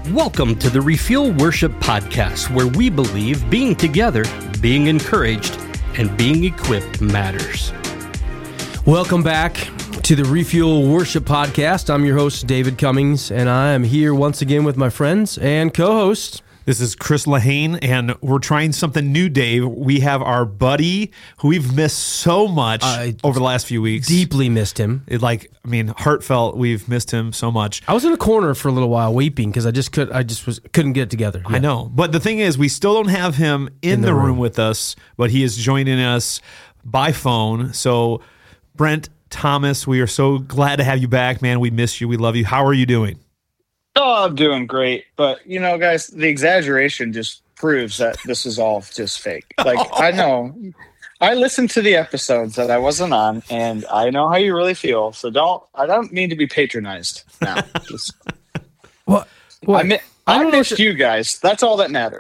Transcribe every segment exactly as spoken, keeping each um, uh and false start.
Welcome to the Refuel Worship Podcast, where we believe being together, being encouraged, and being equipped matters. Welcome back to the Refuel Worship Podcast. I'm your host, David Cummings, and I am here once again with my friends and co-hosts. This is Chris Lahane, and we're trying something new, Dave. We have our buddy who we've missed so much I over the last few weeks. Deeply missed him. It, like, I mean, heartfelt. We've missed him so much. I was in a corner for a little while weeping because I just could. I just was couldn't get it together. I know, but the thing is, we still don't have him in, In the the room. room. with us, but he is joining us by phone. So, Brent Thomas, we are so glad to have you back, man. We miss you. We love you. How are you doing? Oh, I'm doing great. But, you know, guys, the exaggeration just proves that this is all just fake. Like, I know. I listened to the episodes that I wasn't on, and I know how you really feel. So don't, I don't mean to be patronized now. Just, What? what? I, mi- I I don't know missed what you guys. That's all that matters.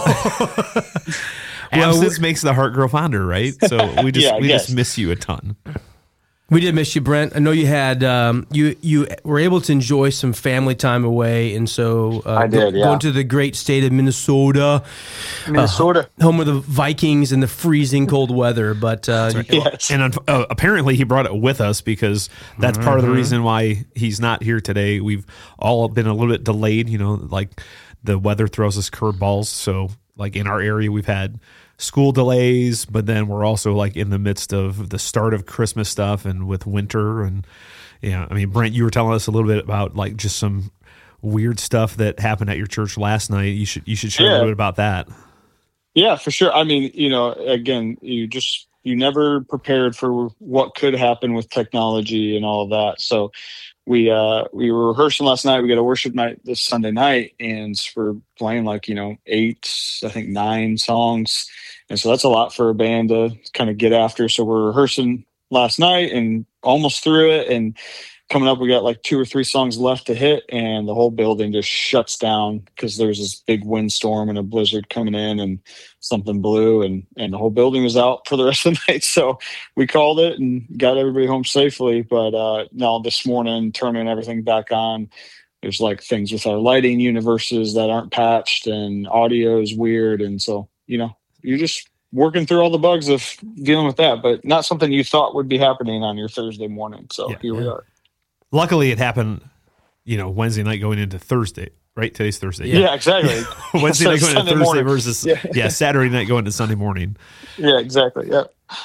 Absence makes the heart grow fonder, right? So we just Yeah, I we guess. just miss you a ton. We did miss you, Brent. I know you had um, you you were able to enjoy some family time away, and so uh, I did, yeah. going to the great state of Minnesota, Minnesota. uh, home of the Vikings and the freezing cold weather. But uh, Yes. And uh, apparently he brought it with us because that's part of the reason why he's not here today. We've all been a little bit delayed, you know, like the weather throws us curveballs. So like in our area, we've had school delays, but then we're also like in the midst of the start of Christmas stuff and with winter. And yeah, I mean, Brent, you were telling us a little bit about like just some weird stuff that happened at your church last night. You should, you should share a Yeah. little bit about that. Yeah, for sure. I mean, you know, again, you just you never prepared for what could happen with technology and all of that. So we uh we were rehearsing last night. We got a worship night this Sunday night, and we're playing like, you know, eight, I think nine songs. And so that's a lot for a band to kind of get after. So we're rehearsing last night and almost through it, and coming up, we got like two or three songs left to hit, and the whole building just shuts down because there's this big windstorm and a blizzard coming in, and something blew, and, and the whole building was out for the rest of the night. So we called it and got everybody home safely. But uh, now this morning, turning everything back on, there's like things with our lighting universes that aren't patched, and audio is weird. And so, you know, you're just working through all the bugs of dealing with that, but not something you thought would be happening on your Thursday morning. So Yeah. here we Yeah. are. Luckily, it happened, you know, Wednesday night going into Thursday, right? Today's Thursday. Yeah, exactly. Wednesday So night going into Sunday Thursday morning. versus, yeah. Yeah. Saturday night going to Sunday morning. Yeah, exactly. Yeah.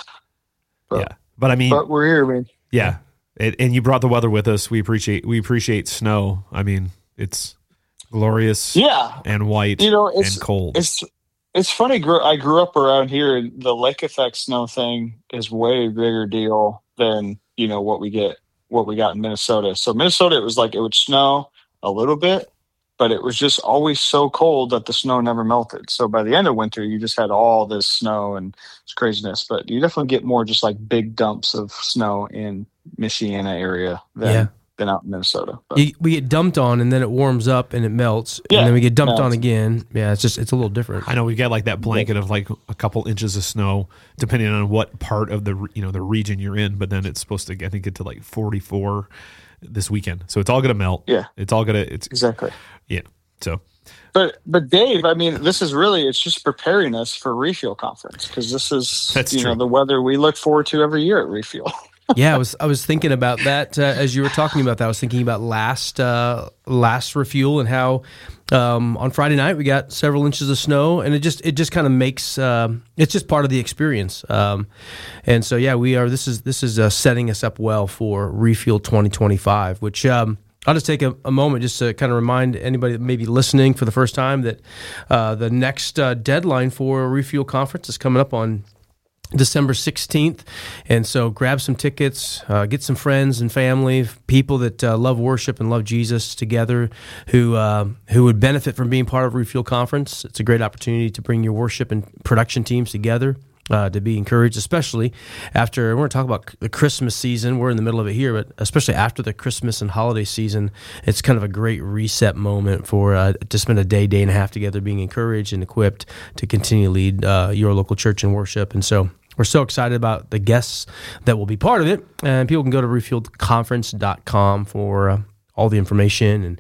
But, yeah. But I mean, but we're here, man. yeah. It, and you brought the weather with us. We appreciate, we appreciate snow. I mean, it's glorious Yeah. and white You know, it's and cold. it's it's funny. Gr- I grew up around here, and the lake effect snow thing is way bigger deal than, you know, what we get what we got in Minnesota. So Minnesota, it was like it would snow a little bit, but it was just always so cold that the snow never melted. So by the end of winter, you just had all this snow and it's craziness. But you definitely get more just like big dumps of snow in Michiana area than Yeah. than out in Minnesota. But, you, we get dumped on, and then it warms up and it melts, Yeah, and then we get dumped melts. on again. Yeah, it's just it's a little different. I know we got like that blanket of like a couple inches of snow, depending on what part of the, re- you know, the region you're in. But then it's supposed to, I think, get to like forty-four this weekend. So it's all going to melt. Yeah. It's all going to, it's, exactly. yeah. So But but Dave, I mean, this is really it's just preparing us for Refuel Conference, because this is That's you true. know the weather we look forward to every year at Refuel. Yeah, I was I was thinking about that uh, as you were talking about that. I was thinking about last uh, last refuel and how um, on Friday night we got several inches of snow, and it just it just kind of makes um, it's just part of the experience. Um, and so yeah, we are. This is this is uh, setting us up well for Refuel twenty twenty-five, which. Um, I'll just take a, a moment just to kind of remind anybody that may be listening for the first time that uh, the next uh, deadline for Refuel Conference is coming up on December sixteenth, and so grab some tickets, uh, get some friends and family, people that uh, love worship and love Jesus together, who uh, who would benefit from being part of Refuel Conference. It's a great opportunity to bring your worship and production teams together. Uh, to be encouraged, especially after, we're going to talk about the Christmas season. We're in the middle of it here, but especially after the Christmas and holiday season, it's kind of a great reset moment for uh, to spend a day, day and a half together being encouraged and equipped to continue to lead uh, your local church in worship. And so we're so excited about the guests that will be part of it. And people can go to refueled conference dot com for uh, all the information and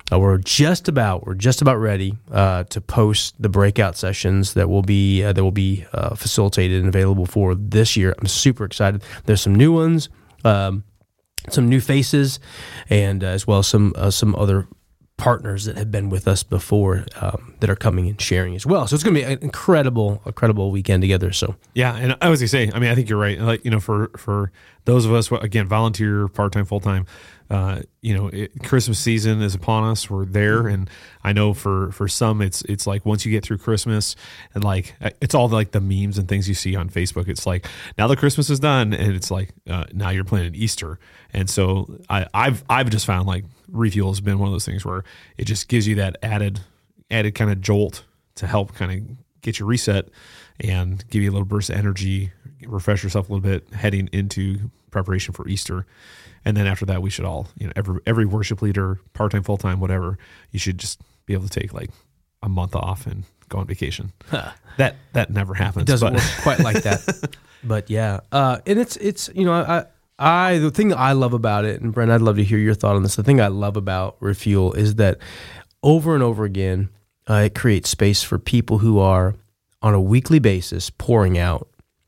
Uh, we're just about we're just about ready uh, to post the breakout sessions that will be uh, that will be uh, facilitated and available for this year. I'm super excited. There's some new ones, um, some new faces, and uh, as well as some uh, some other partners that have been with us before um, that are coming and sharing as well. So it's going to be an incredible, incredible weekend together. So yeah, and I was going to say, I mean, I think you're right. Like, you know, for for those of us, again, volunteer, part time, full time. Uh, you know, it, Christmas season is upon us. We're there, and I know for, for some, it's it's like once you get through Christmas, and like it's all like the memes and things you see on Facebook. It's like now the Christmas is done, and it's like uh, now you're planning Easter. And so I, I've I've just found like Refuel has been one of those things where it just gives you that added added kind of jolt to help kind of get you reset and give you a little burst of energy, refresh yourself a little bit heading into preparation for Easter. And then after that, we should all, you know, every every worship leader, part-time, full-time, whatever, you should just be able to take like a month off and go on vacation. Huh. That that never happens. It doesn't but. work quite like that. But yeah, uh, and it's, it's you know, I, I the thing that I love about it, and Brent, I'd love to hear your thought on this. The thing I love about Refuel is that over and over again, uh, it creates space for people who are on a weekly basis pouring out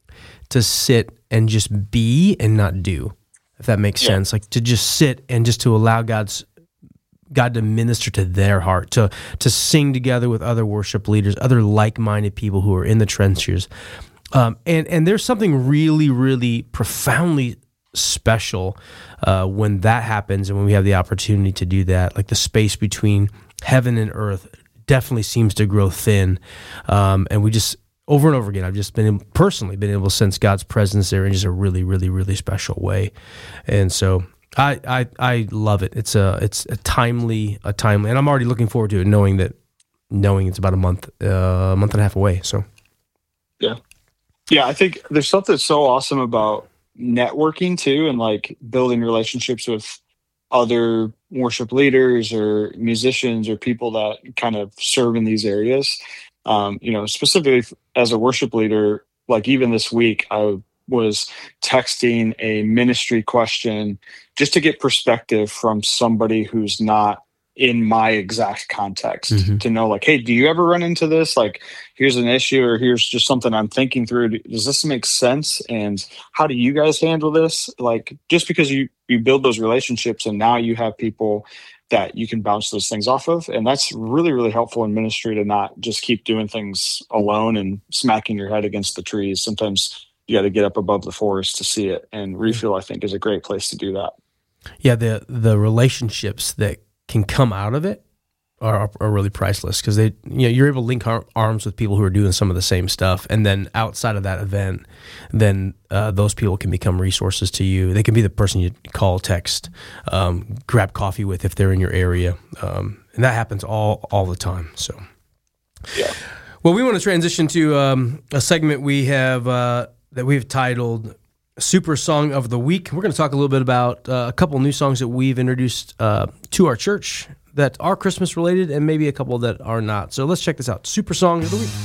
to sit and just be and not do. If that makes yeah. sense, like to just sit and just to allow God's God to minister to their heart, to to sing together with other worship leaders, other like-minded people who are in the trenches, um, and and there's something really, really profoundly special uh, when that happens, and when we have the opportunity to do that. Like the space between heaven and earth definitely seems to grow thin, um, and we just. Over and over again, I've just been personally been able to sense God's presence there in just a really, really, really special way, and so I, I, I love it. It's a, it's a timely, a timely, and I'm already looking forward to it, knowing that, knowing it's about a month, uh, a month and a half away. So, yeah, yeah, I think there's something so awesome about networking too, and like building relationships with other worship leaders or musicians or people that kind of serve in these areas. Um, you know, specifically as a worship leader, like even this week, I was texting a ministry question just to get perspective from somebody who's not in my exact context, mm-hmm. to know like, hey, do you ever run into this? Like, here's an issue, or here's just something I'm thinking through. Does this make sense? And how do you guys handle this? Like, just because you, you build those relationships and now you have people that you can bounce those things off of. And that's really, really helpful in ministry to not just keep doing things alone and smacking your head against the trees. Sometimes you got to get up above the forest to see it. And Refuel, I think, is a great place to do that. Yeah, the the relationships that can come out of it are, are really priceless, because they, you know, you're able to link ar- arms with people who are doing some of the same stuff, and then outside of that event, then uh, those people can become resources to you. They can be the person you call, text, um, grab coffee with if they're in your area, um, and that happens all all the time. So, yeah. Well, we want to transition to um, a segment we have uh, that we've titled Super Song of the Week. We're going to talk a little bit about uh, a couple new songs that we've introduced uh, to our church that are Christmas related, and maybe a couple that are not. So let's check this out. Super Song of the Week.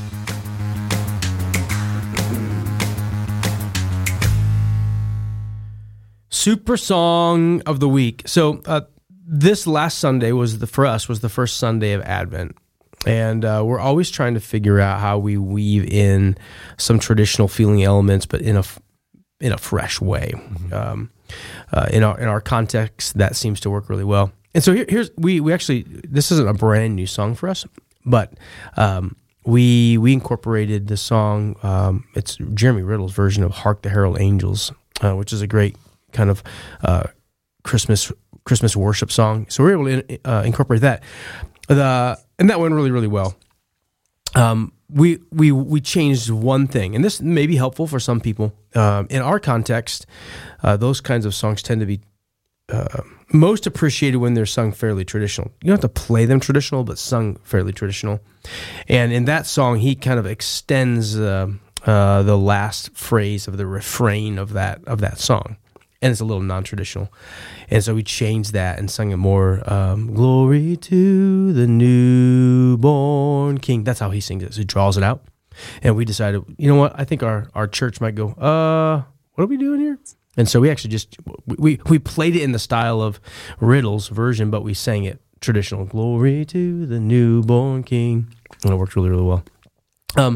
Super Song of the Week. So uh, this last Sunday was the for us was the first Sunday of Advent. And uh, we're always trying to figure out how we weave in some traditional feeling elements, but in a in a fresh way. Mm-hmm. Um, uh, in our in our context, that seems to work really well. And so here, here's we we actually this isn't a brand new song for us, but um, we we incorporated the song. Um, it's Jeremy Riddle's version of "Hark the Herald Angels," uh, which is a great kind of uh, Christmas Christmas worship song. So we were able to uh, incorporate that. The and that went really really well. Um, we we we changed one thing, and this may be helpful for some people. Um, in our context, uh, those kinds of songs tend to be uh, most appreciated when they're sung fairly traditional. You don't have to play them traditional, but sung fairly traditional. And in that song, he kind of extends uh, uh, the last phrase of the refrain of that of that song, and it's a little non-traditional. And so we changed that and sung it more, um, glory to the newborn King. That's how he sings it. So he draws it out. And we decided, you know what? I think our, our church might go, uh, what are we doing here? And so we actually just, we, we played it in the style of Riddle's version, but we sang it traditional "Glory to the Newborn King." And it worked really, really well. Um,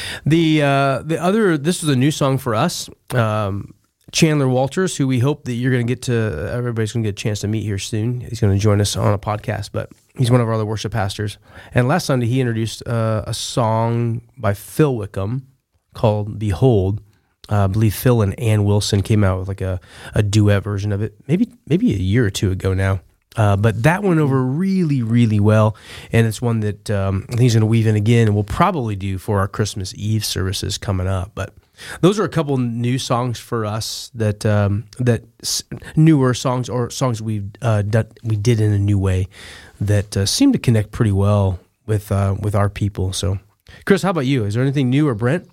the uh, the other, this was a new song for us. Um, Chandler Walters, who we hope that you're going to get to, everybody's going to get a chance to meet here soon. He's going to join us on a podcast, but he's one of our other worship pastors. And last Sunday, he introduced uh, a song by Phil Wickham called "Behold." Uh, I believe Phil and Ann Wilson came out with like a, a duet version of it, maybe maybe a year or two ago now. Uh, but that went over really, really well, and it's one that um, I think he's going to weave in again, and we'll probably do for our Christmas Eve services coming up. But those are a couple new songs for us that um, that s- newer songs or songs we've uh, done, we did in a new way that uh, seem to connect pretty well with uh, with our people. So, Chris, how about you? Is there anything new, or Brent?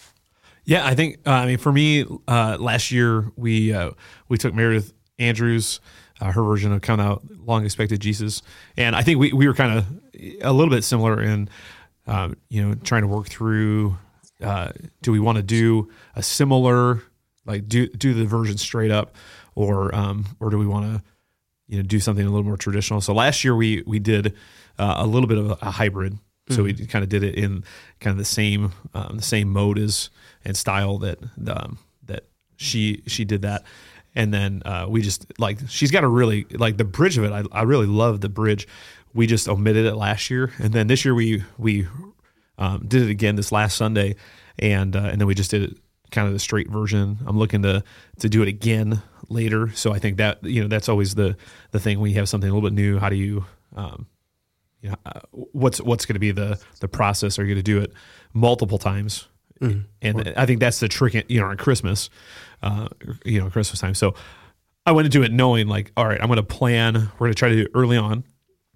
Yeah, I think, uh, I mean, for me, uh, last year we uh, we took Meredith Andrews, uh, her version of Come Out, Long Expected Jesus. And I think we, we were kind of a little bit similar in, um, you know, trying to work through, uh, do we want to do a similar, like do do the version straight up, or um, or do we want to, you know, do something a little more traditional? So last year we we did uh, a little bit of a, a hybrid. So we kind of did it in kind of the same um, the same mode as and style that um, that she she did that, and then uh, we just like she's got a really like the bridge of it. I, I really love the bridge. We just omitted it last year, and then this year we we um, did it again this last Sunday, and uh, and then we just did it kind of the straight version. I'm looking to to do it again later. So I think that you know that's always the the thing when you have something a little bit new. How do you um, You know, uh, what's what's going to be the the process? Are you going to do it multiple times? Mm-hmm. And I think that's the trick, you know, on Christmas, uh, you know, Christmas time. So I went into it knowing like, all right, I'm going to plan. We're going to try to do it early on,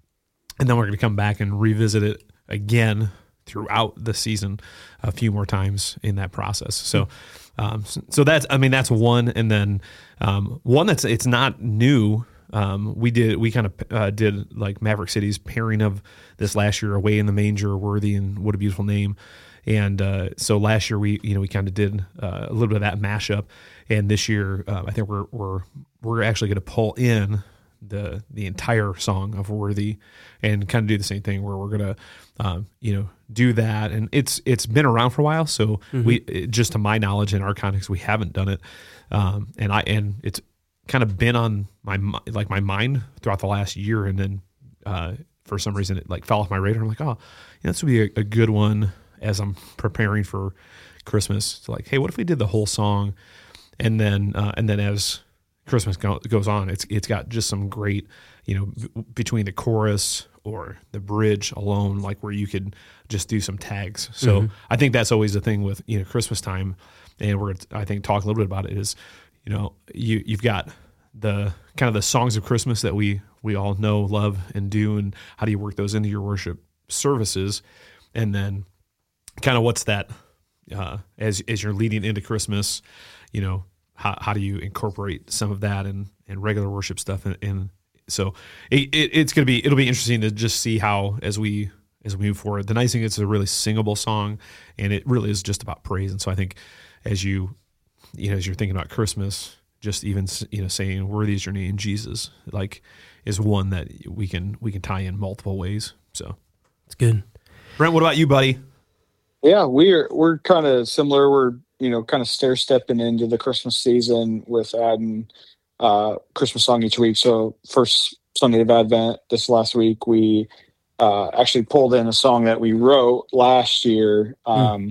and then we're going to come back and revisit it again throughout the season a few more times in that process. So, um, so that's I mean that's one, and then um, one that's it's not new. Um, we did, we kind of uh, did like Maverick City's pairing of this last year, Away in the Manger, Worthy, and What a Beautiful Name. And uh, so last year we, you know, we kind of did uh, a little bit of that mashup. And this year, uh, I think we're we're we're actually going to pull in the the entire song of Worthy and kind of do the same thing where we're going to, um, you know, do that. And it's it's been around for a while, so mm-hmm. we it, just to my knowledge in our context, we haven't done it. Um, and I and it's kind of been on my like my mind throughout the last year, and then uh, for some reason it like fell off my radar. I'm like, oh, yeah, this would be a, a good one as I'm preparing for Christmas. So like, hey, what if we did the whole song, and then uh, and then as Christmas go, goes on, it's it's got just some great, you know, b- between the chorus or the bridge alone, like where you could just do some tags. So mm-hmm. I think that's always the thing with you know Christmas time, and we're I think talk a little bit about it is. You know, you you've got the kind of the songs of Christmas that we we all know, love, and do, and how do you work those into your worship services, and then kind of what's that uh, as as you're leading into Christmas, you know, how how do you incorporate some of that in, in regular worship stuff, and, and so it, it, it's gonna be it'll be interesting to just see how as we as we move forward. The nice thing is it's a really singable song, and it really is just about praise, and so I think as you you know, as you're thinking about Christmas, just even, you know, saying "Worthy is your name, Jesus," like, is one that we can we can tie in multiple ways. So it's good. Brent, what about you, buddy? Yeah, we're we're kind of similar. We're you know kind of stair stepping into the Christmas season with adding uh, Christmas song each week. So first Sunday of Advent this last week, we uh, actually pulled in a song that we wrote last year. Um, mm.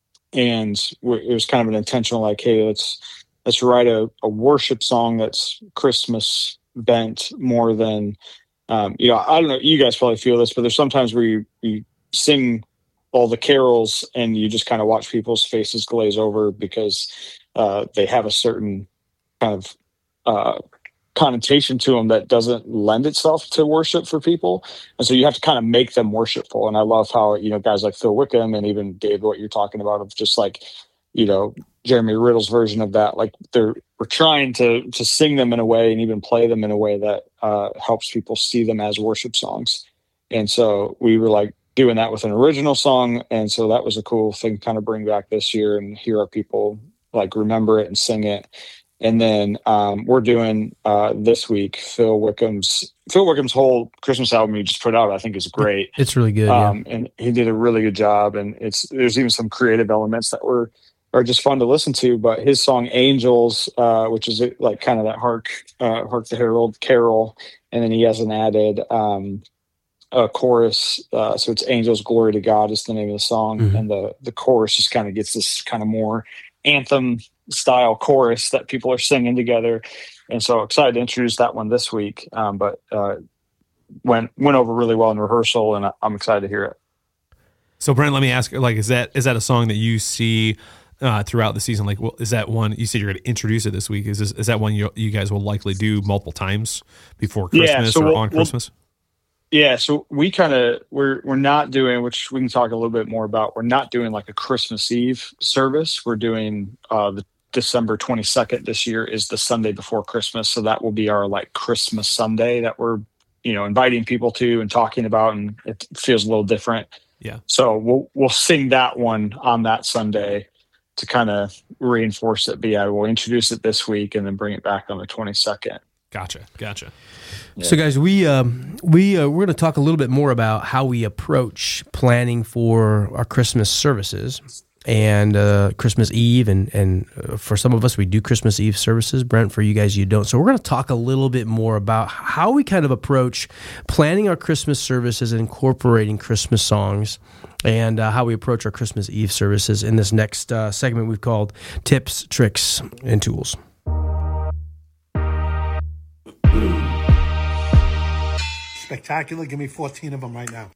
And it was kind of an intentional, like, hey, let's let's write a, a worship song that's Christmas bent more than, um, you know, I don't know, you guys probably feel this, but there's sometimes where you, you sing all the carols and you just kind of watch people's faces glaze over because uh, they have a certain kind of uh, connotation to them that doesn't lend itself to worship for people. And so you have to kind of make them worshipful. And I love how, you know, guys like Phil Wickham and even Dave, what you're talking about of just like, you know, Jeremy Riddle's version of that, like they're, we're trying to, to sing them in a way and even play them in a way that uh, helps people see them as worship songs. And so we were like doing that with an original song. And so that was a cool thing to kind of bring back this year and hear our people like remember it and sing it. And then um, we're doing uh, this week Phil Wickham's Phil Wickham's whole Christmas album he just put out, I think, is great. It's really good. Um, yeah. And he did a really good job. And it's there's even some creative elements that were are just fun to listen to. But his song "Angels," uh, which is like kind of that hark, uh, hark the herald carol, and then he has an added um, a chorus. Uh, so it's "Angels, Glory to God" is the name of the song, mm-hmm. and the the chorus just kind of gets this kind of more anthem style chorus that people are singing together. And so excited to introduce that one this week. Um, but uh, went went over really well in rehearsal, and I'm excited to hear it. So Brent, let me ask, like, is that is that a song that you see uh, throughout the season? Like, well, is that one you said you're going to introduce it this week? Is this, is that one you you guys will likely do multiple times before Christmas yeah, so or we'll, on Christmas? We'll, yeah, so we kind of we're we're not doing, which we can talk a little bit more about. We're not doing like a Christmas Eve service. We're doing uh, the December twenty-second this year is the Sunday before Christmas. So that will be our like Christmas Sunday that we're, you know, inviting people to and talking about, and it feels a little different. Yeah. So we'll, we'll sing that one on that Sunday to kind of reinforce it. But yeah, we'll introduce it this week and then bring it back on the twenty-second. Gotcha. Gotcha. Yeah. So guys, we, um, we, uh, we're going to talk a little bit more about how we approach planning for our Christmas services. And uh, Christmas Eve, and and uh, for some of us, we do Christmas Eve services. Brent, for you guys, you don't. So we're going to talk a little bit more about how we kind of approach planning our Christmas services and incorporating Christmas songs, and uh, how we approach our Christmas Eve services in this next uh, segment we've called Tips, Tricks, and Tools. Spectacular. Give me fourteen of them right now.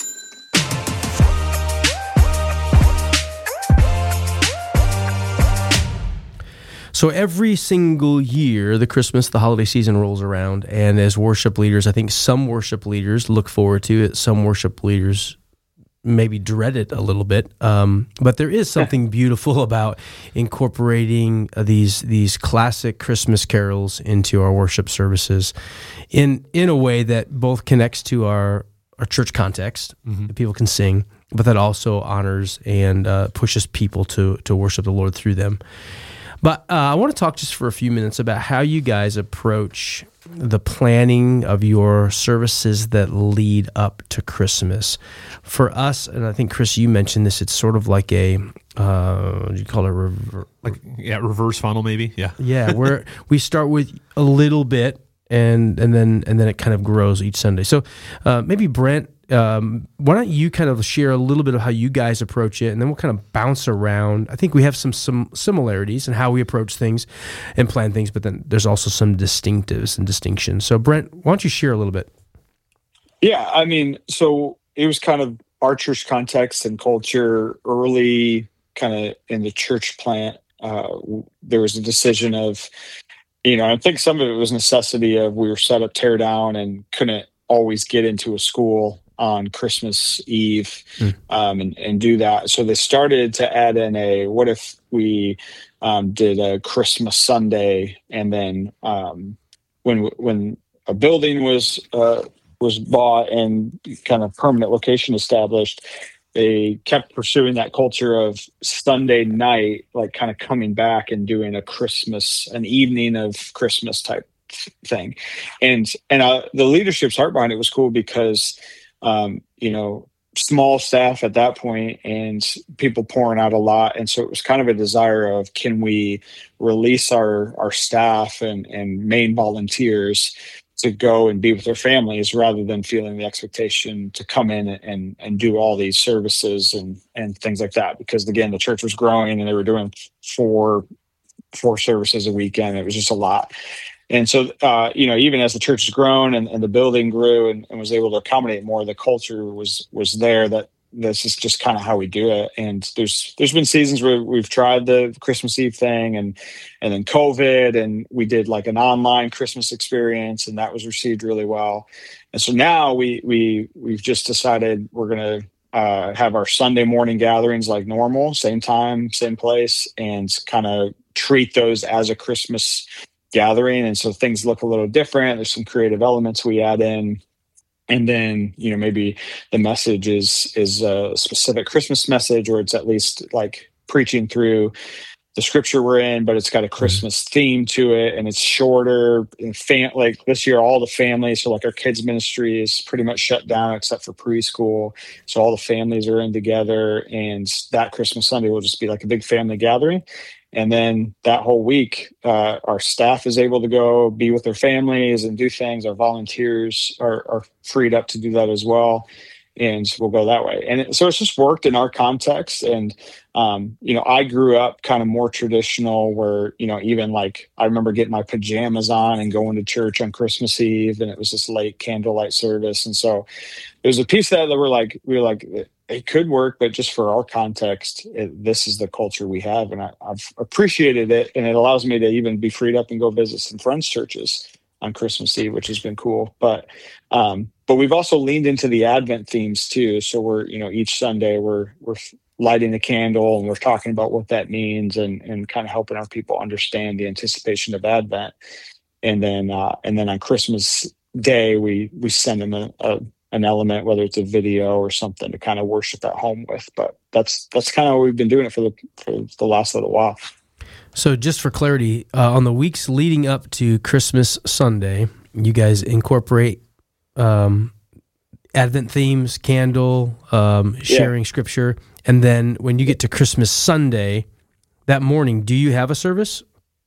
So every single year, the Christmas, the holiday season rolls around, and as worship leaders, I think some worship leaders look forward to it. Some worship leaders maybe dread it a little bit. Um, but there is something beautiful about incorporating uh, these these classic Christmas carols into our worship services in in a way that both connects to our, our church context, mm-hmm. that people can sing, but that also honors and uh, pushes people to to worship the Lord through them. But uh, I want to talk just for a few minutes about how you guys approach the planning of your services that lead up to Christmas. For us, and I think, Chris, you mentioned this, it's sort of like a, uh, what do you call it? Rever- like, yeah, reverse funnel maybe, yeah. Yeah, where we start with a little bit, and and then and then it kind of grows each Sunday. So uh, maybe, Brent, um, why don't you kind of share a little bit of how you guys approach it, and then we'll kind of bounce around. I think we have some some similarities in how we approach things and plan things, but then there's also some distinctives and distinctions. So, Brent, why don't you share a little bit? Yeah, I mean, so it was kind of our church context and culture early, kind of in the church plant. Uh, there was a decision of, you know, I think some of it was necessity of we were set up tear down and couldn't always get into a school on Christmas Eve mm. um, and, and do that. So they started to add in a, what if we um, did a Christmas Sunday, and then um, when when a building was uh, was bought and kind of permanent location established, they kept pursuing that culture of Sunday night, like kind of coming back and doing a Christmas, an evening of Christmas type thing. And and uh, the leadership's heart behind it was cool because Um, you know, small staff at that point and people pouring out a lot. And so it was kind of a desire of, can we release our, our staff and, and main volunteers to go and be with their families rather than feeling the expectation to come in and, and do all these services and, and things like that. Because again, the church was growing and they were doing four, four services a weekend. It was just a lot. And so, uh, you know, even as the church has grown and, and the building grew and, and was able to accommodate more, the culture was was there that this is just kind of how we do it. And there's there's been seasons where we've tried the Christmas Eve thing and and then COVID, and we did like an online Christmas experience, and that was received really well. And so now we we we've just decided we're gonna uh, have our Sunday morning gatherings like normal, same time, same place, and kind of treat those as a Christmas gathering. And so things look a little different. There's some creative elements we add in. And then, you know, maybe the message is is a specific Christmas message, or it's at least like preaching through the scripture we're in, but it's got a Christmas theme to it, and it's shorter. And fam- like this year, all the families, so like our kids ministry is pretty much shut down except for preschool. So all the families are in together, and that Christmas Sunday will just be like a big family gathering. And then that whole week, uh, our staff is able to go be with their families and do things. Our volunteers are, are freed up to do that as well. And we'll go that way. And it, so it's just worked in our context. And, um, you know, I grew up kind of more traditional where, you know, even like I remember getting my pajamas on and going to church on Christmas Eve, and it was this late candlelight service. And so there's a piece of that that we're like, we were like, it could work, but just for our context, it, this is the culture we have. And I, I've appreciated it. And it allows me to even be freed up and go visit some friends' churches on Christmas Eve, which has been cool. But, um, but we've also leaned into the Advent themes too. So we're, you know, each Sunday we're, we're lighting the candle and we're talking about what that means and, and kind of helping our people understand the anticipation of Advent. And then, uh, and then on Christmas Day, we, we send them a, a an element, whether it's a video or something to kind of worship at home with. But that's, that's kind of what we've been doing it for the, for the last little while. So just for clarity, uh, on the weeks leading up to Christmas Sunday, you guys incorporate um, Advent themes, candle, um, sharing yeah. scripture, and then when you get to Christmas Sunday, that morning, do you have a service?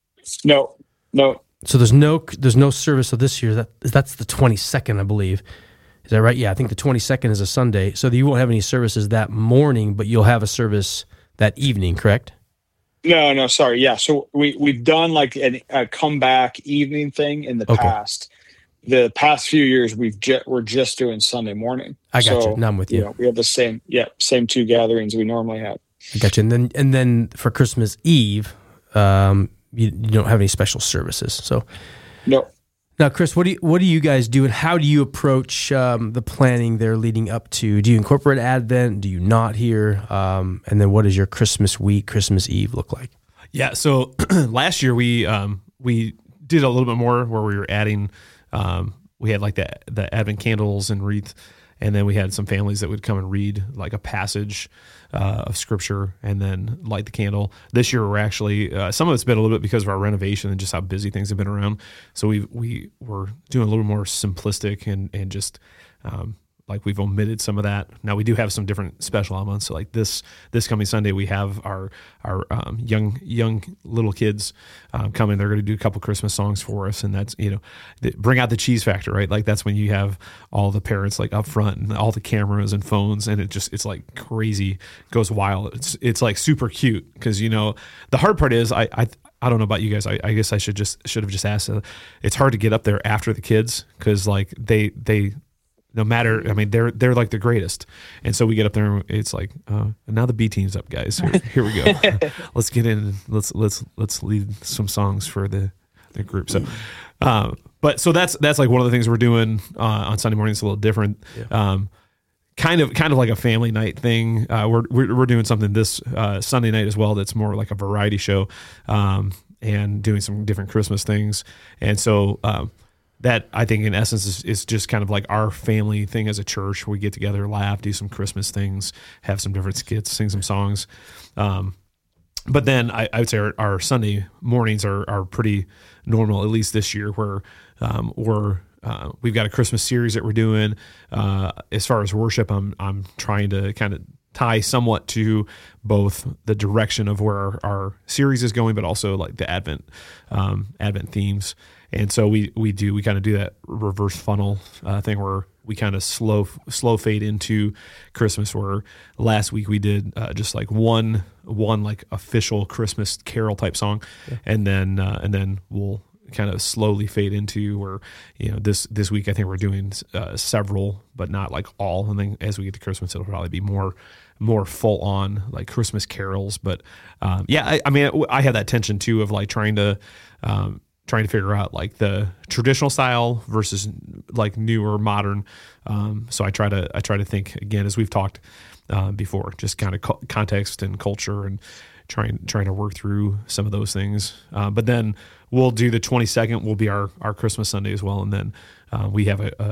No, no. So there's no there's no service of this year. That that's the twenty-second, I believe. Is that right? Yeah, I think the twenty-second is a Sunday. So you won't have any services that morning, but you'll have a service that evening, correct? No, no, sorry. Yeah, so we, we've done like an, a comeback evening thing in the okay. past. The past few years, we've ju- we're just doing Sunday morning. I got so, you. Now I'm with you. you know, we have the same, yeah, same two gatherings we normally have. I got you. And then, and then for Christmas Eve, um, you, you don't have any special services. So, no. Now, Chris, what do you, what do you guys do, and how do you approach um, the planning there leading up to? Do you incorporate Advent? Do you not here? Um, and then, what does your Christmas week, Christmas Eve look like? Yeah, so last year we um, we did a little bit more where we were adding. Um, we had like the the Advent candles and wreath, and then we had some families that would come and read like a passage uh, of scripture and then light the candle. This year we're actually, uh, some of it's been a little bit because of our renovation and just how busy things have been around. So we we were doing a little more simplistic and, and just um, like we've omitted some of that. Now we do have some different special elements. So like this this coming Sunday, we have our our um, young young little kids um, coming. They're going to do a couple Christmas songs for us, and that's, you know, th- bring out the cheese factor, right? Like that's when you have all the parents like up front and all the cameras and phones, and it just it's like crazy, goes wild. It's it's like super cute because, you know, the hard part is I I. I don't know about you guys. I, I guess I should just should have just asked. Uh, it's hard to get up there after the kids because like they they. No matter, I mean, they're they're like the greatest, and so we get up there and it's like, uh, now the B team's up, guys. Here, here we go. Let's get in. And let's let's let's lead some songs for the, the group. So, uh, but so that's that's like one of the things we're doing uh, on Sunday morning. It's a little different, yeah. um, kind of kind of like a family night thing. Uh, we're, we're we're doing something this uh, Sunday night as well. That's more like a variety show, um, and doing some different Christmas things, and so. Um, That, I think, in essence, is, is just kind of like our family thing as a church. We get together, laugh, do some Christmas things, have some different skits, sing some songs. Um, but then I, I would say our, our Sunday mornings are, are pretty normal, at least this year, where um, we're uh, we've got a Christmas series that we're doing. Uh, as far as worship, I'm I'm trying to kind of tie somewhat to both the direction of where our, our series is going, but also like the Advent um, Advent themes. And so we, we do, we kind of do that reverse funnel uh, thing where we kind of slow slow fade into Christmas, where last week we did uh, just like one one like official Christmas carol type song. Yeah. And then uh, and then we'll kind of slowly fade into where, you know, this this week I think we're doing uh, several, but not like all. And then as we get to Christmas, it'll probably be more more full on like Christmas carols. But um, yeah, I, I mean, I have that tension too of like trying to um, trying to figure out like the traditional style versus like newer modern. Um, so I try to, I try to think again, as we've talked uh, before, just kind of co- context and culture and trying, trying to work through some of those things. Uh, but then we'll do the twenty-second will be our, our Christmas Sunday as well. And then uh, we have a, a,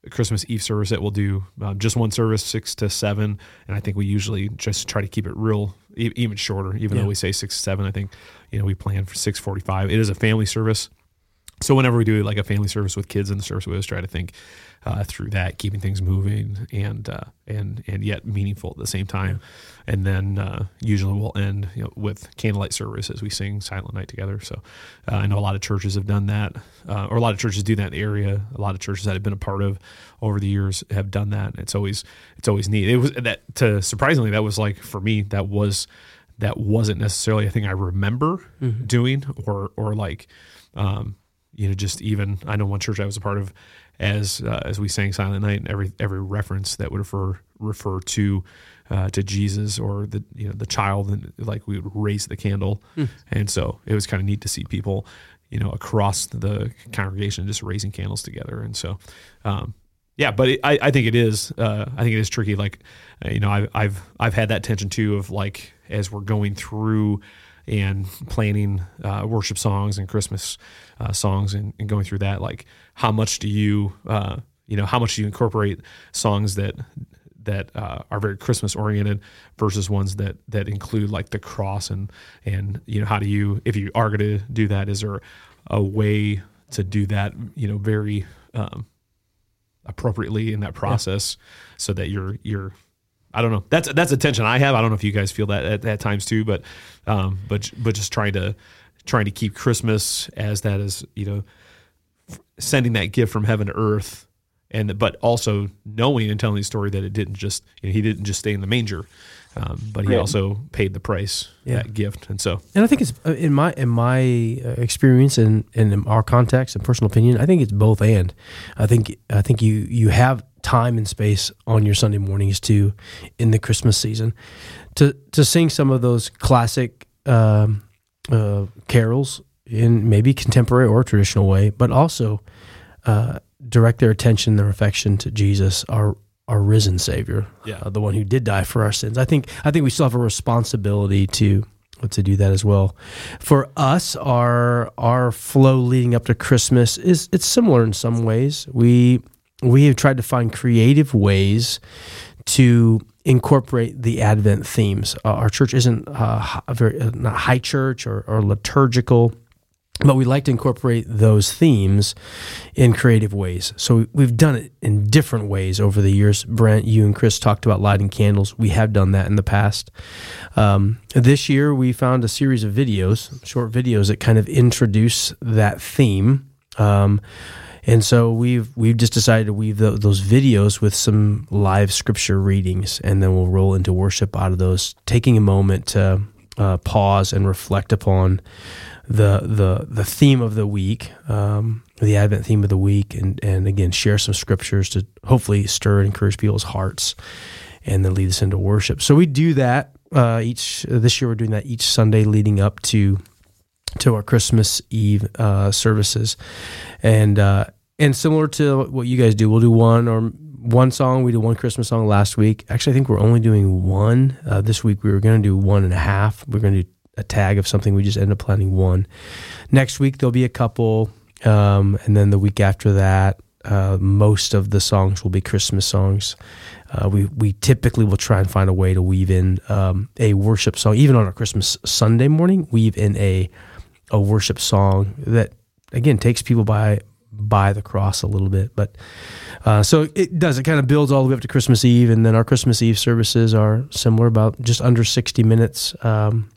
Christmas Eve service that we'll do um, just one service, six to seven, and I think we usually just try to keep it real, e- even shorter. Even Yeah. though we say six to seven, I think you know we plan for six forty-five. It is a family service, so whenever we do like a family service with kids in the service, we always try to think uh, through that, keeping things moving and uh, and and yet meaningful at the same time. And then uh, usually we'll end you know, with candlelight service as we sing Silent Night together. So uh, I know a lot of churches have done that, uh, or a lot of churches do that in the area. A lot of churches that I've been a part of over the years have done that. It's always it's always neat. It was that to surprisingly that was like for me that was that wasn't necessarily a thing I remember mm-hmm. doing or or like um, you know just even I know one church I was a part of as uh, as we sang Silent Night, and every every reference that would refer refer to. Uh, to Jesus or the you know the child, and like we would raise the candle, mm. and so it was kind of neat to see people, you know, across the congregation just raising candles together, and so, um, yeah. But it, I I think it is uh, I think it is tricky. Like, you know, I've I've I've had that tension too of like as we're going through and planning uh, worship songs and Christmas uh, songs and, and going through that, like how much do you uh, you know how much do you incorporate songs that that uh, are very Christmas oriented versus ones that that include like the cross and and you know how do you if you are going to do that, is there a way to do that you know very um, appropriately in that process yeah. so that you're you're I don't know that's that's a tension I have. I don't know if you guys feel that at, at times too, but um, but but just trying to trying to keep Christmas as that is you know sending that gift from heaven to earth. And but also knowing and telling the story that it didn't just you know, he didn't just stay in the manger, um, but he yeah. also paid the price yeah. that gift. And so, and I think it's in my in my experience and, and in our context and personal opinion, I think it's both and. I think I think you you have time and space on your Sunday mornings to in the Christmas season to to sing some of those classic um, uh, carols in maybe contemporary or traditional way, but also. Uh, direct their attention, their affection to Jesus, our our risen Savior, yeah. uh, the one who did die for our sins. I think I think we still have a responsibility to to do that as well. For us, our our flow leading up to Christmas is it's similar in some ways. We we have tried to find creative ways to incorporate the Advent themes. Uh, our church isn't uh, a very uh, not high church or, or liturgical. But we like to incorporate those themes in creative ways. So we've done it in different ways over the years. Brent, you and Chris talked about lighting candles. We have done that in the past. Um, this year, we found a series of videos, short videos that kind of introduce that theme. Um, and so we've we've just decided to weave the, those videos with some live scripture readings, and then we'll roll into worship out of those, taking a moment to uh, pause and reflect upon the the the theme of the week, um, the Advent theme of the week, and and again share some scriptures to hopefully stir and encourage people's hearts, and then lead us into worship. So we do that uh, each this year. We're doing that each Sunday leading up to to our Christmas Eve uh, services, and uh, and similar to what you guys do, we'll do one or one song. We did one Christmas song last week. Actually, I think we're only doing one uh, this week. We were going to do one and a half. We're going to do a tag of something. We just ended up planning one. Next week there'll be a couple, um, and then the week after that, uh, most of the songs will be Christmas songs. Uh, we we typically will try and find a way to weave in um, a worship song, even on our Christmas Sunday morning. Weave in a a worship song that again takes people by by the cross a little bit, but uh, so it does. It kind of builds all the way up to Christmas Eve, and then our Christmas Eve services are similar, about just under sixty minutes. Um,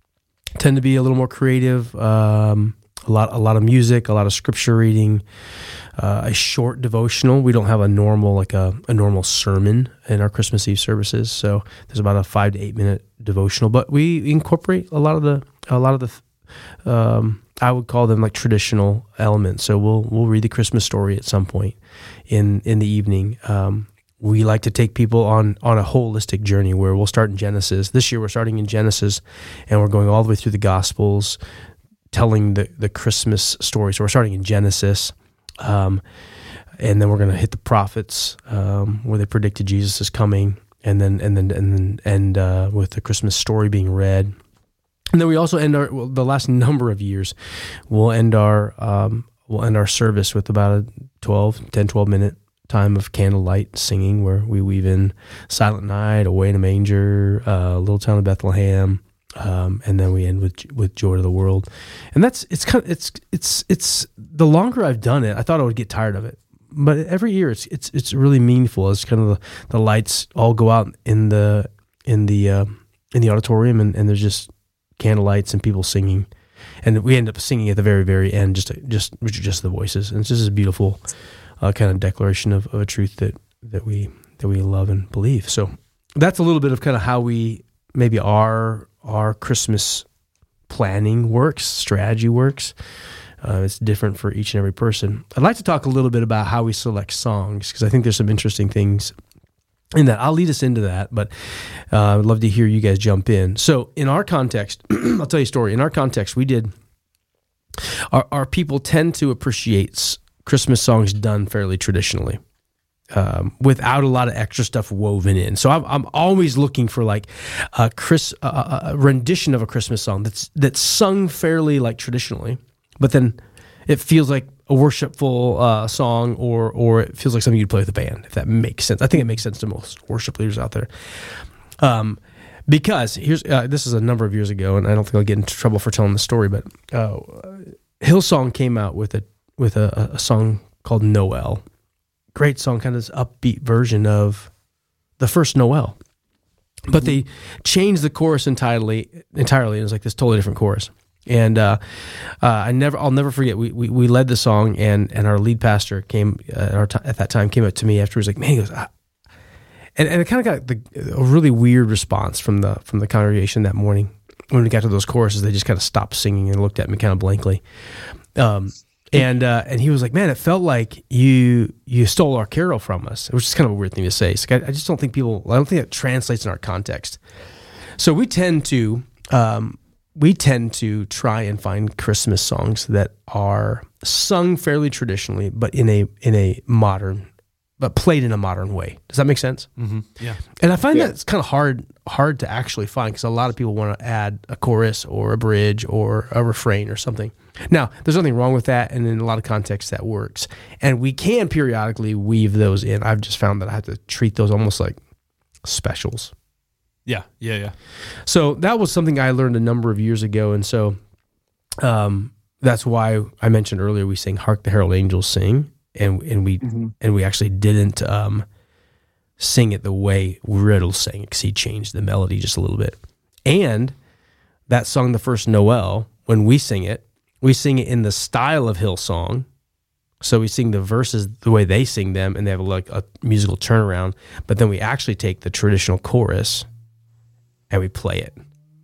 tend to be a little more creative, um, a lot a lot of music, a lot of scripture reading, uh, a short devotional. We don't have a normal like a, a normal sermon in our Christmas Eve services, so there's about a five to eight minute devotional. But we incorporate a lot of the a lot of the um, I would call them like traditional elements. So we'll we'll read the Christmas story at some point in in the evening. Um, We like to take people on, on a holistic journey where we'll start in Genesis. This year we're starting in Genesis, and we're going all the way through the Gospels, telling the, the Christmas story. So we're starting in Genesis, um, and then we're going to hit the prophets um, where they predicted Jesus is coming, and then and then and then end uh, with the Christmas story being read. And then we also end our well, the last number of years, we'll end our um, we'll end our service with about a twelve, ten, twelve minute time of candlelight singing where we weave in Silent Night, Away in a Manger, uh, Little Town of Bethlehem, um, and then we end with with Joy to the World. And that's it's kind of it's it's it's the longer I've done it, I thought I would get tired of it, but every year it's it's it's really meaningful. It's kind of the, the lights all go out in the in the uh, in the auditorium, and, and there's just candlelights and people singing. And we end up singing at the very, very end, just just just the voices, and it's just a beautiful uh, kind of declaration of, of a truth that, that we that we love and believe. So that's a little bit of kind of how we maybe our our Christmas planning works, strategy works. Uh, it's different for each and every person. I'd like to talk a little bit about how we select songs, because I think there's some interesting things in that. I'll lead us into that, but uh, I'd love to hear you guys jump in. So in our context, I'll tell you a story. In our context, we did, our, our people tend to appreciate Christmas songs done fairly traditionally, um, without a lot of extra stuff woven in. So I'm, I'm always looking for like a, Chris, a, a rendition of a Christmas song that's that's sung fairly like traditionally, but then it feels like a worshipful uh, song, or or it feels like something you'd play with a band, if that makes sense. I think it makes sense to most worship leaders out there. Um, because here's uh, this is a number of years ago, and I don't think I'll get into trouble for telling the story, but uh, Hillsong came out with a with a, a song called Noel. Great song, kind of this upbeat version of the first Noel. But they changed the chorus entirely. Entirely, it was like this totally different chorus. And uh, uh, I never, I'll never forget. We, we we led the song, and and our lead pastor came uh, at, our t- at that time came up to me afterwards, like, man, he goes, ah. and and it kind of got the, a really weird response from the from the congregation that morning when we got to those choruses. They just kind of stopped singing and looked at me kind of blankly, um, and uh, and he was like, man, it felt like you you stole our carol from us, which is kind of a weird thing to say. So I, I just don't think people, I don't think that translates in our context. So we tend to. Um, We tend to try and find Christmas songs that are sung fairly traditionally, but in a in a modern, but played in a modern way. Does that make sense? Mm-hmm. Yeah. And I find Yeah. that it's kind of hard hard to actually find, because a lot of people want to add a chorus or a bridge or a refrain or something. Now, there's nothing wrong with that, and in a lot of contexts that works. And we can periodically weave those in. I've just found that I have to treat those almost like specials. Yeah, yeah, yeah. So that was something I learned a number of years ago, and so um, that's why I mentioned earlier we sang "Hark the Herald Angels Sing," and and we mm-hmm. and we actually didn't um, sing it the way Riddle sang it, because he changed the melody just a little bit. And that song, the first Noel, when we sing it, we sing it in the style of Hillsong. So we sing the verses the way they sing them, and they have like a musical turnaround. But then we actually take the traditional chorus and we play it,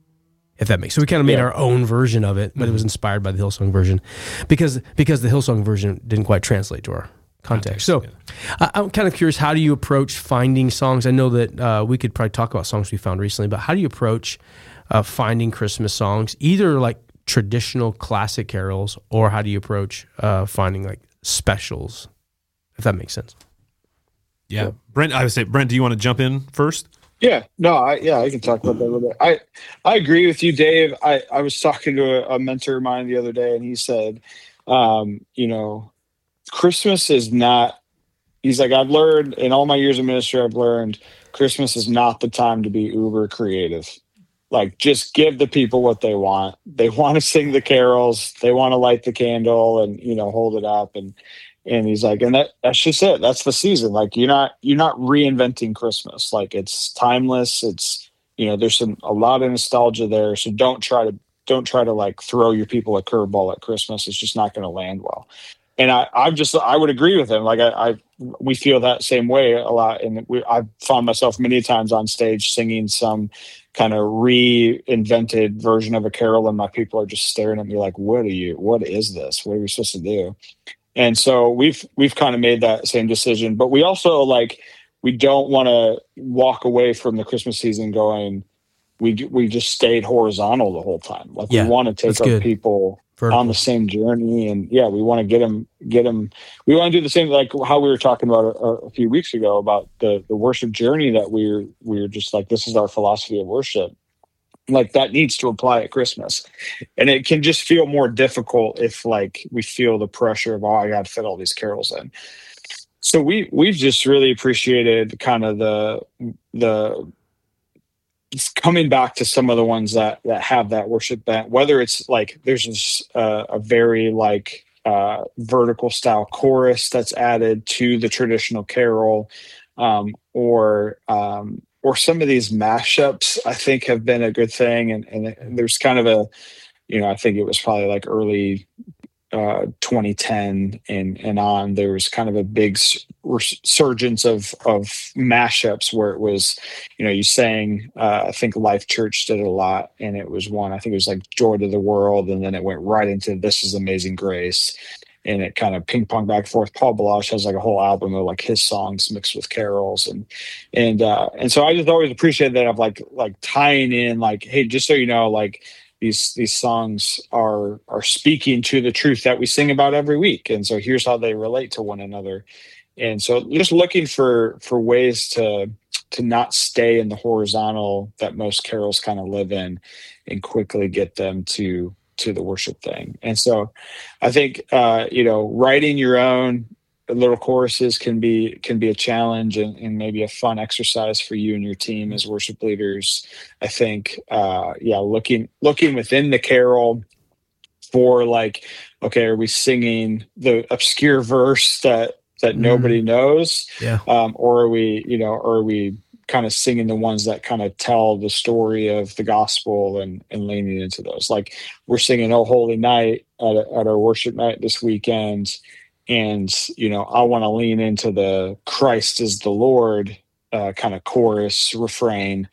if that makes sense. So we kind of made yeah. our own version of it, but mm-hmm. it was inspired by the Hillsong version, because because the Hillsong version didn't quite translate to our context. So yeah. I, I'm kind of curious, how do you approach finding songs? I know that uh, we could probably talk about songs we found recently, but how do you approach uh, finding Christmas songs, either like traditional classic carols, or how do you approach uh, finding like specials, if that makes sense? Yeah. yeah. Brent, I would say, Brent, do you want to jump in first? Yeah, no, I, yeah, I can talk about that a little bit. I, I agree with you, Dave. I, I was talking to a, a mentor of mine the other day, and he said, um, you know, Christmas is not, he's like, I've learned in all my years of ministry, I've learned Christmas is not the time to be uber creative. Like, just give the people what they want. They want to sing the carols. They want to light the candle and, you know, hold it up. And, And he's like, and that, that's just it. That's the season. Like, you're not, you're not reinventing Christmas. Like, it's timeless. It's, you know, there's some, a lot of nostalgia there. So don't try to, don't try to like throw your people a curveball at Christmas. It's just not going to land well. And I, I've just, I would agree with him. Like I, I, we feel that same way a lot. And we, I've found myself many times on stage singing some kind of reinvented version of a carol, and my people are just staring at me like, what are you, what is this? What are we supposed to do? And so we've we've kind of made that same decision, but we also like we don't want to walk away from the Christmas season going, we we just stayed horizontal the whole time. Like yeah, we want to take our good. people Vertical. on the same journey, and yeah, we want to get them get them. We want to do the same, like how we were talking about a, a few weeks ago about the the worship journey that we're we're just like, this is our philosophy of worship. Like, that needs to apply at Christmas. And it can just feel more difficult if like we feel the pressure of, oh, I got to fit all these carols in. So we we've just really appreciated kind of the the it's coming back to some of the ones that that have that worship bent, whether it's like there's this, uh, a very like uh, vertical style chorus that's added to the traditional carol, um, or um, or some of these mashups I think have been a good thing. And, and there's kind of a, you know, I think it was probably like early uh, twenty ten and, and on, there was kind of a big resurgence of, of mashups where it was, you know, you sang, uh, I think Life Church did it a lot. And it was one, I think it was like Joy to the World. And then it went right into This Is Amazing Grace. And it kind of ping pong back and forth. Paul Baloche has like a whole album of like his songs mixed with carols. And, and, uh, and so I just always appreciate that of like, like tying in like, hey, just so you know, like, these these songs are are speaking to the truth that we sing about every week, and so here's how they relate to one another. And so just looking for for ways to to not stay in the horizontal that most carols kind of live in, and quickly get them to to the worship thing. And so I think uh you know writing your own little choruses can be can be a challenge and, and maybe a fun exercise for you and your team as worship leaders. I think uh yeah looking looking within the carol for like, okay, are we singing the obscure verse that that mm. nobody knows, yeah um or are we you know or are we kind of singing the ones that kind of tell the story of the gospel and and leaning into those? Like we're singing Oh Holy Night at, a, at our worship night this weekend. And, you know, I want to lean into the Christ is the Lord uh, kind of chorus refrain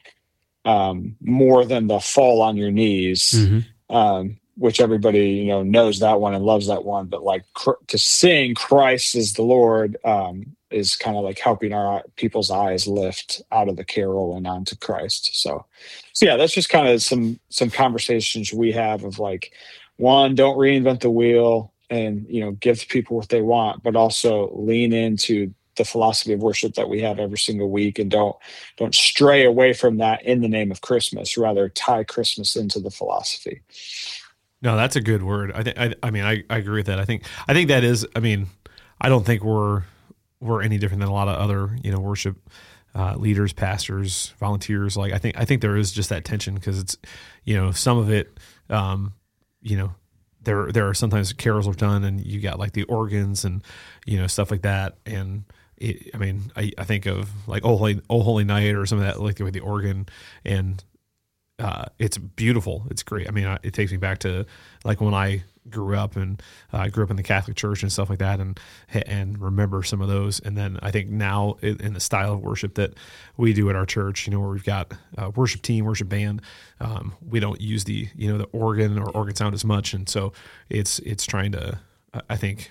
um, more than the fall on your knees, mm-hmm. um, which everybody, you know, knows that one and loves that one. But like cr- to sing Christ is the Lord um, is kind of like helping our people's eyes lift out of the carol and onto Christ. So, so yeah, that's just kind of some some conversations we have of like, one, don't reinvent the wheel. And, you know, give people what they want, but also lean into the philosophy of worship that we have every single week, and don't don't stray away from that in the name of Christmas. Rather, tie Christmas into the philosophy. No, that's a good word. I think. I, I mean, I, I agree with that. I think. I think that is. I mean, I don't think we're we're any different than a lot of other you know worship uh, leaders, pastors, volunteers. Like I think. I think there is just that tension because it's you know some of it. Um, you know. There, there are sometimes carols are done, and you got like the organs and you know stuff like that. And it, I mean, I, I think of like Oh Holy, Oh Holy Night or some of that, like with the organ, and uh, it's beautiful. It's great. I mean, it takes me back to like when I grew up, and uh, I grew up in the Catholic Church and stuff like that, and and remember some of those. And then I think now in the style of worship that we do at our church, you know, where we've got a worship team, worship band, um, we don't use the you know the organ or organ sound as much, and so it's it's trying to I think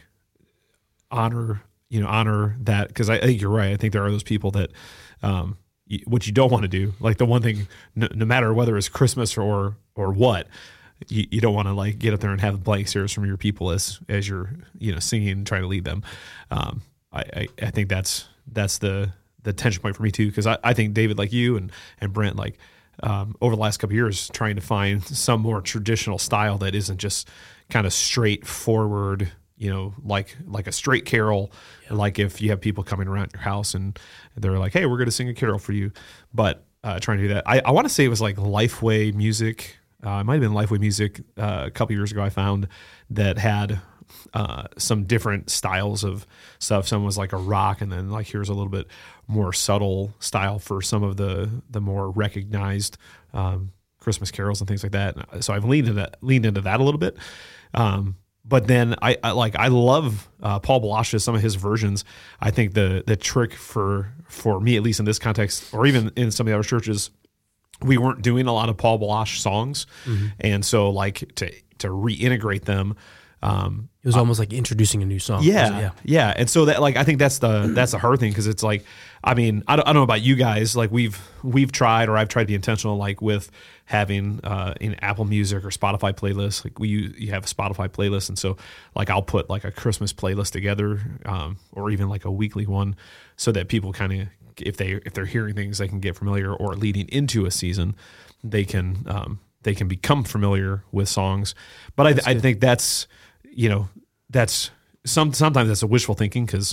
honor you know honor that, because I, I think you're right. I think there are those people that. Um, what you don't want to do, like the one thing, no, no matter whether it's Christmas or or what. You, you don't want to like get up there and have blank stares from your people as as you're you know singing and trying to lead them. Um, I, I I think that's that's the the tension point for me too, because I, I think David, like you and and Brent, like um, over the last couple of years, trying to find some more traditional style that isn't just kind of straightforward. You know, like like a straight carol, yeah. Like if you have people coming around your house and they're like, "Hey, we're going to sing a carol for you," but uh, trying to do that. I, I want to say it was like Lifeway Music. Uh, it might have been Lifeway Music uh, a couple years ago. I found that had uh, some different styles of stuff. Some was like a rock, and then like here's a little bit more subtle style for some of the the more recognized um, Christmas carols and things like that. So I've leaned into that, leaned into that a little bit. Um, but then I, I like I love uh, Paul Baloche, some of his versions. I think the the trick for for me, at least in this context, or even in some of the other churches, we weren't doing a lot of Paul Baloche songs, mm-hmm. and so like to to reintegrate them. Um, it was almost uh, like introducing a new song. Yeah, yeah, yeah. And so that like I think that's the that's the hard thing, because it's like I mean I don't, I don't know about you guys, like we've we've tried or I've tried to be intentional like with having uh, in Apple Music or Spotify playlists. Like we use, you have a Spotify playlist, and so like I'll put like a Christmas playlist together, um, or even like a weekly one, so that people kind of if they if they're hearing things they can get familiar, or leading into a season they can um, they can become familiar with songs. But I, I think that's you know that's some sometimes that's a wishful thinking, because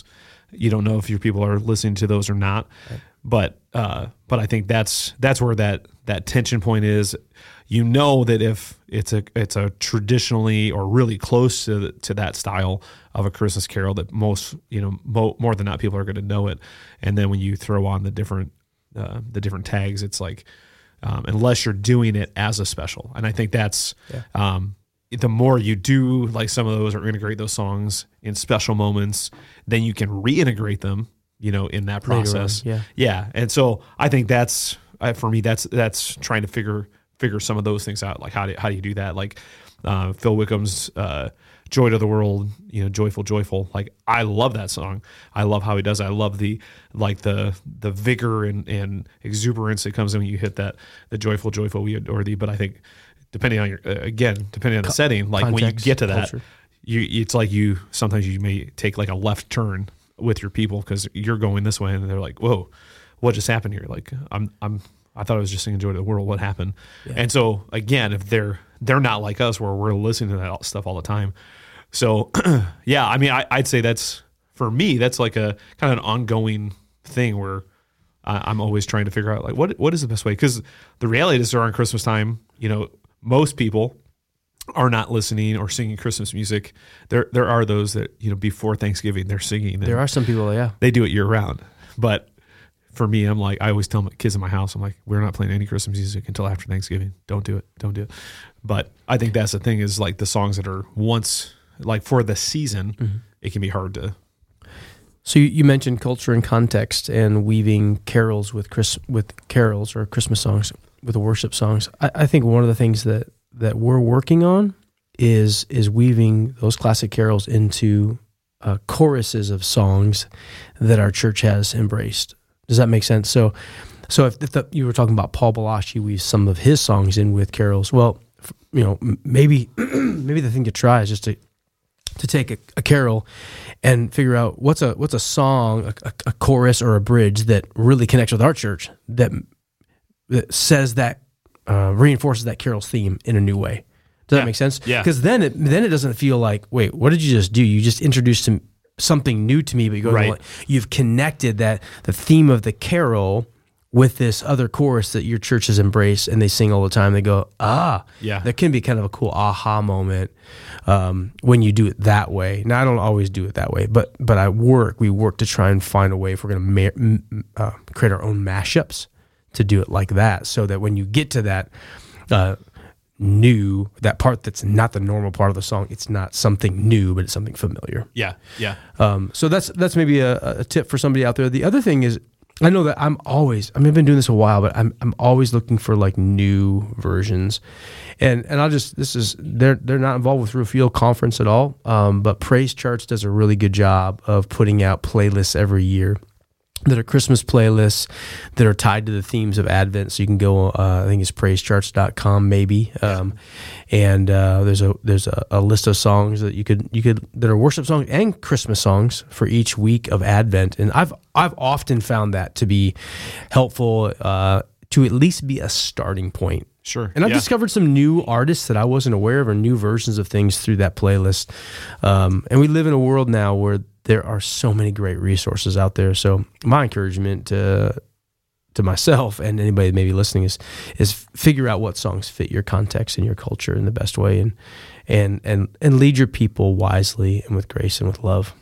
You don't know if your people are listening to those or not. Right. But uh, but I think that's that's where that that tension point is. You know that if it's a it's a traditionally or really close to to that style of a Christmas carol, that most you know mo- more than not people are going to know it. And then when you throw on the different uh, the different tags, it's like um, unless you're doing it as a special. And I think that's yeah. um, the more you do like some of those or integrate those songs in special moments, then you can reintegrate them. You know, in that process, yeah, yeah. And so I think that's uh, for me. That's that's trying to figure. figure some of those things out. Like how do, how do you do that? Like uh, Phil Wickham's uh, Joy to the World, you know, Joyful, Joyful. Like I love that song. I love how he does it. I love the, like the, the vigor and, and exuberance that comes in when you hit that, the Joyful, Joyful, we adore thee. But I think depending on your, uh, again, depending on the Co- setting, like context, when you get to that, culture. you, it's like you, sometimes you may take like a left turn with your people because you're going this way and they're like, whoa, what just happened here? Like I'm, I'm, I thought I was just singing Joy to the World. What happened? Yeah. And so again, if they're they're not like us, where we're listening to that stuff all the time. So yeah, I mean, I, I'd say that's for me. That's like a kind of an ongoing thing where I, I'm always trying to figure out like what what is the best way. Because the reality is, around Christmas time, you know, most people are not listening or singing Christmas music. There there are those that you know before Thanksgiving they're singing. There are some people, yeah, they do it year round, but. For me, I'm like, I always tell my kids in my house, I'm like, we're not playing any Christmas music until after Thanksgiving. Don't do it. Don't do it. But I think that's the thing is like the songs that are once, like for the season, mm-hmm. it can be hard to. So you, you mentioned culture and context and weaving carols with Chris, with carols or Christmas songs with the worship songs. I, I think one of the things that, that we're working on is is weaving those classic carols into uh, choruses of songs that our church has embraced. Does that make sense? So, so if, if the, you were talking about Paul Balashi weaves some of his songs in with carols, well, you know, maybe maybe the thing to try is just to to take a, a carol and figure out what's a what's a song, a, a, a chorus or a bridge that really connects with our church that that says that uh, reinforces that carol's theme in a new way. Does yeah. that make sense? Yeah. Because then it then it doesn't feel like, wait, what did you just do? You just introduced some. something new to me, but you go, right. you've connected that the theme of the carol with this other chorus that your church has embraced and they sing all the time. They go, ah, yeah. There can be kind of a cool aha moment um, when you do it that way. Now, I don't always do it that way, but but I work. We work to try and find a way if we're going to ma- uh, create our own mashups to do it like that, so that when you get to that. Uh, new that part that's not the normal part of the song, it's not something new, but it's something familiar. Yeah, yeah. Um, so that's that's maybe a, a tip for somebody out there. The other thing is, I know that I'm always, I mean, I've been doing this a while, but I'm I'm always looking for like new versions, and and I'll just this is they're they're not involved with Reveal Conference at all, um, but Praise Charts does a really good job of putting out playlists every year. That are Christmas playlists that are tied to the themes of Advent. So you can go, uh, I think it's praise charts dot com maybe. Um, and uh, there's a there's a, a list of songs that you could you could that are worship songs and Christmas songs for each week of Advent. And I've I've often found that to be helpful uh, to at least be a starting point. Sure. And I've yeah. discovered some new artists that I wasn't aware of or new versions of things through that playlist. Um, and we live in a world now where there are so many great resources out there. So my encouragement to to myself and anybody that may be listening is is figure out what songs fit your context and your culture in the best way, and and and and lead your people wisely and with grace and with love.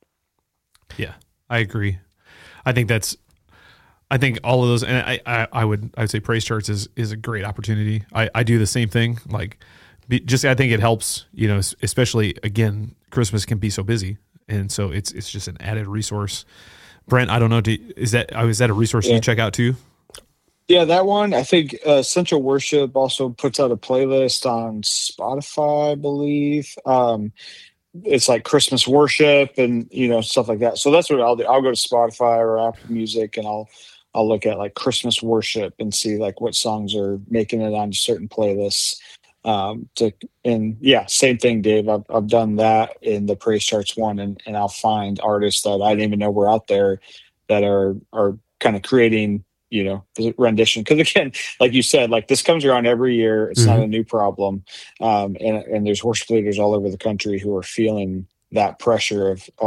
Yeah, I agree. I think that's. I think all of those, and I, I, I would I would say Praise Charts is is a great opportunity. I, I do the same thing. Like, be, just I think it helps. You know, especially again, Christmas can be so busy. And so it's it's just an added resource. Brent, I don't know, do, is that is that a resource yeah. you check out too? Yeah, that one. I think uh, Central Worship also puts out a playlist on Spotify, I believe. Um, it's like Christmas worship and you know stuff like that. So that's what I'll do. I'll go to Spotify or Apple Music and I'll I'll look at like Christmas worship and see like what songs are making it on certain playlists. Um, to and yeah, same thing, Dave. I've I've done that in the Praise Charts one, and, and I'll find artists that I didn't even know were out there that are are kind of creating, you know, the rendition. Because again, like you said, like this comes around every year. It's mm-hmm. not a new problem, um, and and there's worship leaders all over the country who are feeling that pressure of, oh,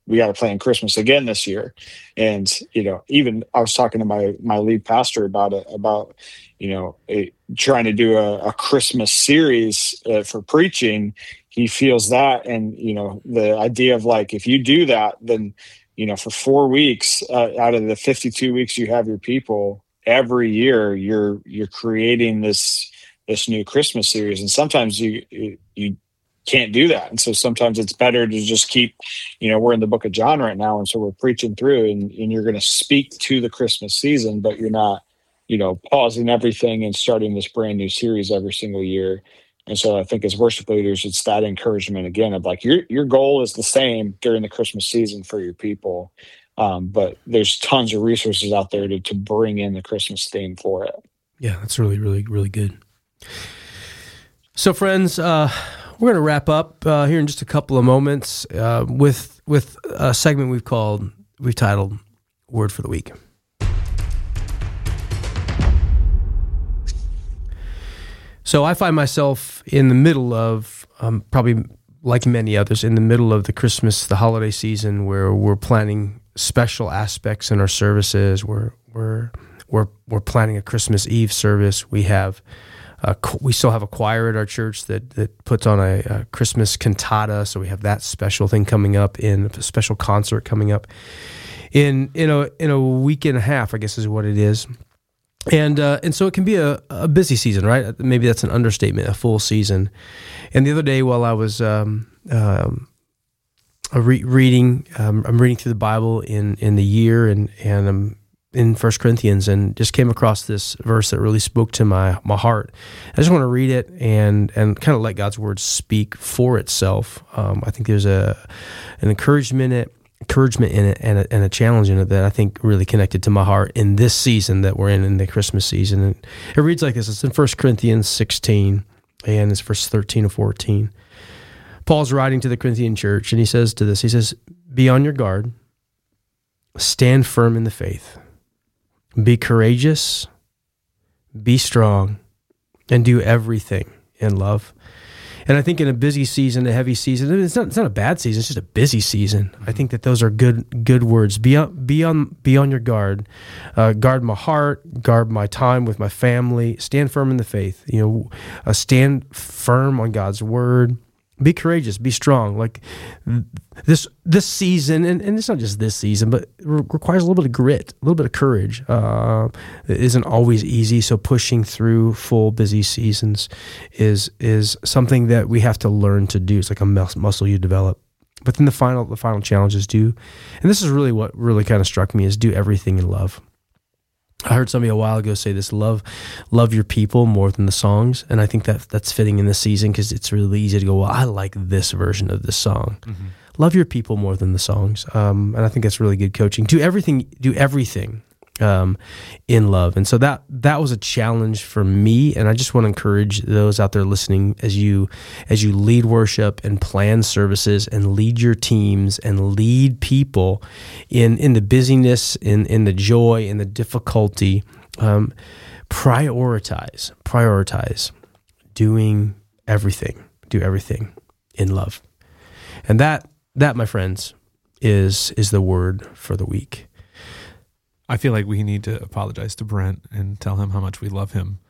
we got to plan Christmas again this year. And, you know, even I was talking to my, my lead pastor about it, about, you know, a, trying to do a, a Christmas series uh, for preaching. He feels that. And, you know, the idea of like, if you do that, then, you know, for four weeks uh, out of the fifty-two weeks you have your people, every year you're, you're creating this, this new Christmas series. And sometimes you, you, you can't do that. And so sometimes it's better to just keep, you know, we're in the book of John right now. And so we're preaching through and, and you're going to speak to the Christmas season, but you're not, you know, pausing everything and starting this brand new series every single year. And so I think as worship leaders, it's that encouragement again of like, your, your goal is the same during the Christmas season for your people. Um, but there's tons of resources out there to, to bring in the Christmas theme for it. Yeah, that's really, really, really good. So friends, uh, we're going to wrap up uh, here in just a couple of moments uh, with with a segment we've called, we've titled Word for the Week. So I find myself in the middle of, um, probably like many others, in the middle of the Christmas, the holiday season, where we're planning special aspects in our services. We're we're we're we're planning a Christmas Eve service. We have uh, we still have a choir at our church that that puts on a, a Christmas cantata. So we have that special thing coming up, in a special concert coming up in in a in a week and a half, I guess is what it is. And uh, and so it can be a, a busy season, right? Maybe that's an understatement, a full season. And the other day, while I was um, um, re- reading, um, I'm reading through the Bible in, in the year, and and I'm in First Corinthians, and just came across this verse that really spoke to my my heart. I just want to read it and and kind of let God's word speak for itself. Um, I think there's a an encouragement in it. encouragement in it and a, and a challenge in it that I think really connected to my heart in this season that we're in, in the Christmas season. And it reads like this. It's in First Corinthians sixteen, and it's verse thirteen and fourteen. Paul's writing to the Corinthian church, and he says to this, he says, "Be on your guard, stand firm in the faith, be courageous, be strong, and do everything in love." And I think in a busy season, a heavy season, it's not, it's not a bad season, it's just a busy season. I think that those are good good words. Be on, be on, be on your guard. Uh, guard my heart, guard my time with my family, stand firm in the faith. You know, uh, stand firm on God's word. Be courageous, be strong. Like this this season, and, and it's not just this season, but it requires a little bit of grit, a little bit of courage. Uh, it isn't always easy, so pushing through full busy seasons is is something that we have to learn to do. It's like a mus- muscle you develop. But then the final the final challenge is do, and this is really what really kind of struck me, is do everything in love. I heard somebody a while ago say this: love, love your people more than the songs. And I think that that's fitting in this season, because it's really easy to go, well, I like this version of this song. Mm-hmm. Love your people more than the songs. Um, and I think that's really good coaching. Do everything, do everything um, in love. And so that that was a challenge for me. And I just want to encourage those out there listening, as you as you lead worship and plan services and lead your teams and lead people in in the busyness, in in the joy, in the difficulty. Um, prioritize, prioritize doing everything, do everything in love. And that that, my friends, is is the word for the week. I feel like we need to apologize to Brent and tell him how much we love him.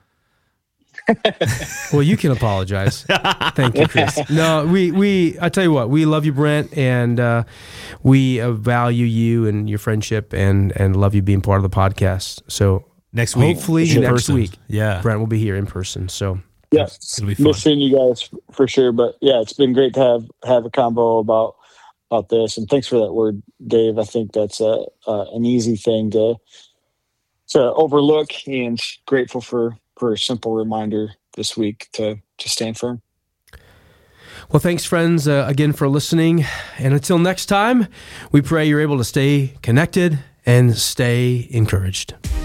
Well, you can apologize. Thank you, Chris. No, we, we I tell you what, we love you, Brent, and uh, we uh, value you and your friendship, and, and love you being part of the podcast. So next week, hopefully in next person. week, yeah, Brent will be here in person. So yeah, it'll be fun. Missing you guys for sure, but yeah, it's been great to have have a combo about about this, and thanks for that word, Dave. I think that's a, uh, an easy thing to to overlook, and grateful for for a simple reminder this week to to stand firm. Well, thanks, friends, uh, again for listening, and until next time, we pray you're able to stay connected and stay encouraged.